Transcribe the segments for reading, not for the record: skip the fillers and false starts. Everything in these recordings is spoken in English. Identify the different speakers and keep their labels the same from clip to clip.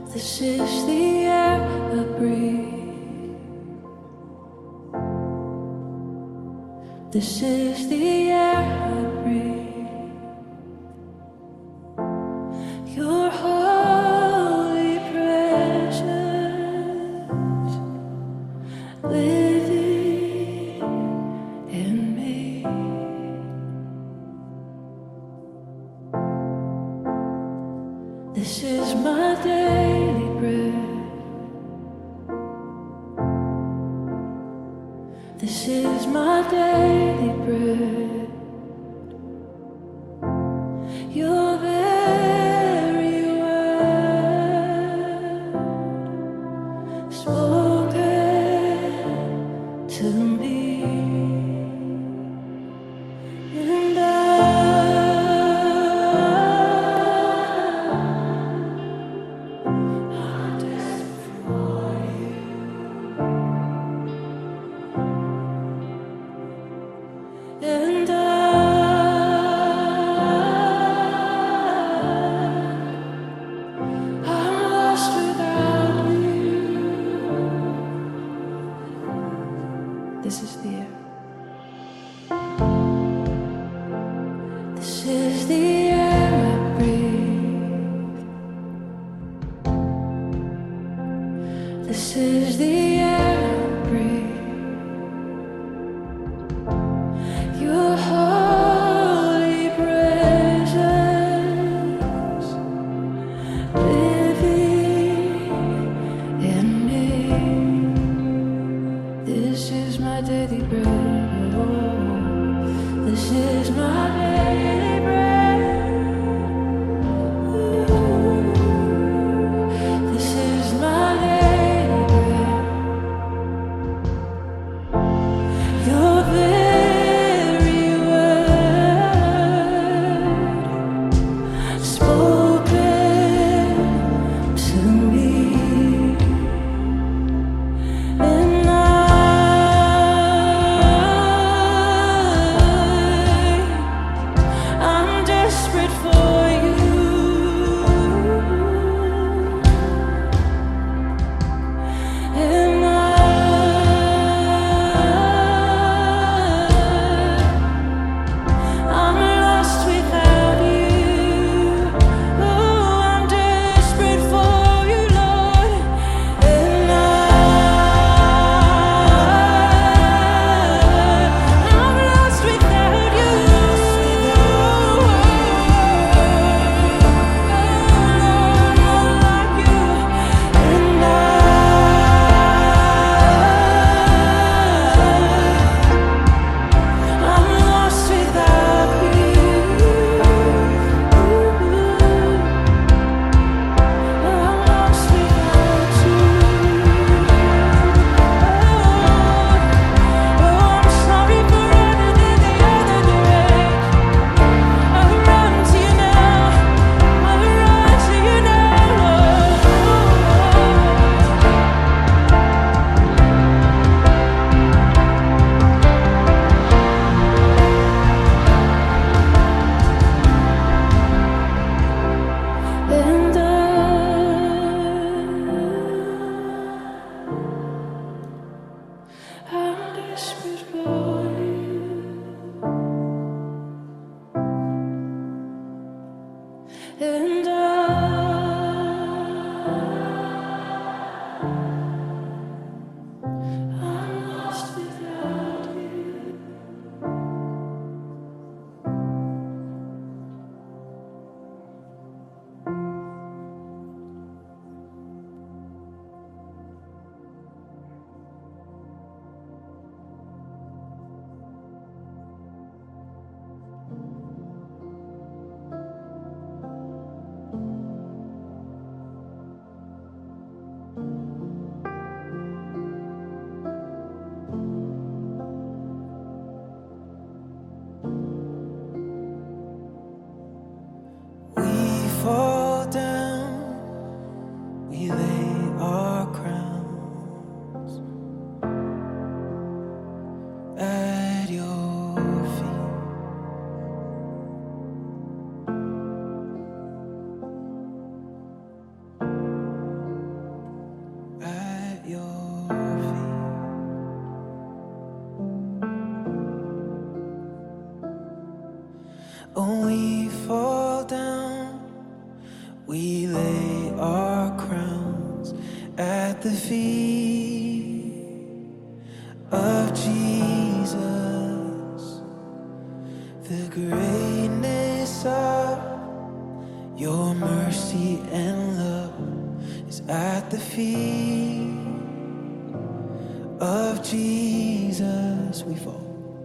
Speaker 1: This is the air I breathe. This is the air I breathe. Your holy presence living in me. This is my daily bread. This is my daily bread. Your very word spoken to me. And I'm desperate for you. And I'm lost without you. This is the air. This is the air I breathe. This is the air I breathe. Your holy presence living in me. This is my daily bread. Oh, this is my daily bread. Ooh, this is my daily bread. Your very word spoken to me. And I'm desperate for you. And I'm lost without you. Oh, I'm desperate for you, Lord. And I'm lost without you. Like you. And I'm lost without you. I'm lost without you. I'm sorry for running in the other direction. I run to you now. I run to you now, and I'm desperate for you. And I'm lost without you. we fall down, we lay our crowns at the feet of Jesus. The greatness of your mercy and love is at the feet of Jesus. We fall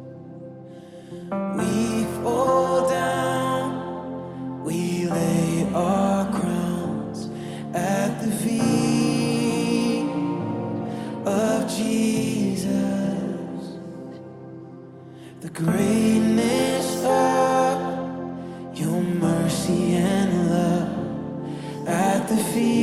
Speaker 1: down, we lay our crowns at the feet of Jesus. The greatness of your mercy and love at the feet